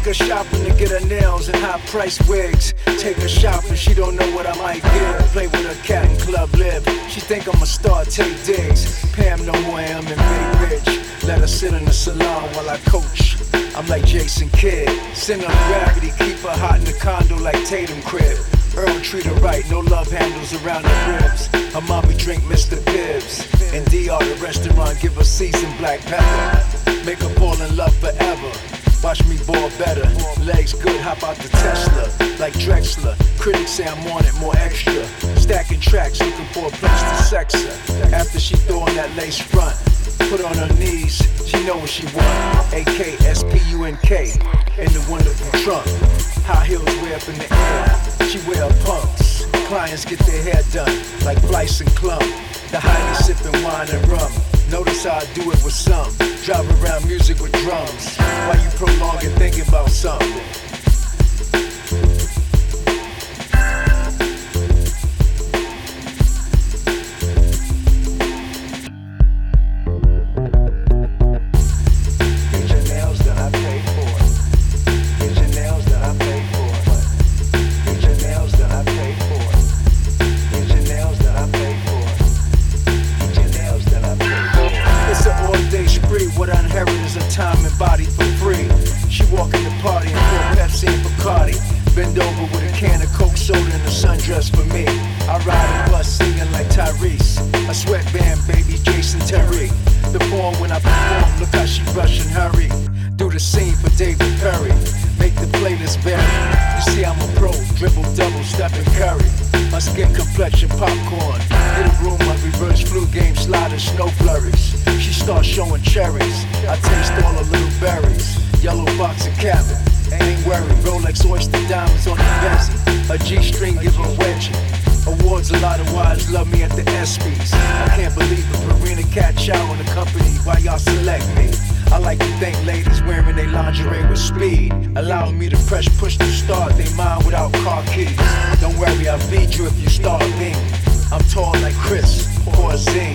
her shopping to get her nails and high-priced wigs. Take her shopping, she don't know what I might give. Play with her cat and club lip. She think I'm a star, take digs. Pam know who I am and Bay Ridge. Let her sit in the salon while I coach. I'm like Jason Kidd. Send her gravity, keep her hot in the condo like Tatum crib. Earl treat her right, no love handles around her ribs. Her mommy drink Mr. Pibbs. In DR, the restaurant, give her seasoned black pepper. Make her fall in love forever. Watch me ball better. Legs good, hop out the Tesla. Like Drexler. Critics say I'm on it, more extra. Stacking tracks, looking for a place to sex her. After she throw on that lace front, put on her knees, she know what she want. A-K-S-P-U-N-K. In the wonderful trunk. High heels way up in the air. She wear pumps. Clients get their hair done like Blyce and Clum. The highly sipping wine and rum. Notice how I do it with some. Drive around music with drums. While you prolong and thinking about something. What I inherit is a time and body for free. She walk in the party and pour Pepsi and Bacardi. Bend over with a can of Coke soda and a sundress for me. I ride a bus singing like Tyrese. A sweatband, baby, Jason Terry. The form when I perform, look how she rush and hurry. Do the scene for David Perry. Make the playlist vary. You see I'm a pro, dribble, double, Stephen Curry. My skin complexion popcorn. Hit a room, my reverse flu game, sliders, snow flurries. She starts showing cherries. I taste all her little berries. Yellow box and cabin. Ain't worried. Rolex oyster diamonds on the Benzie. A G-string give her wedgie. Awards, a lot of wives love me at the ESPYs. I can't believe it. Marina catch out in the company while y'all select me. I like to think ladies wearing their lingerie with speed, allowing me to press push to start they mind without car keys. Don't worry, I'll feed you if you start being. I'm tall like Chris, Porzingis.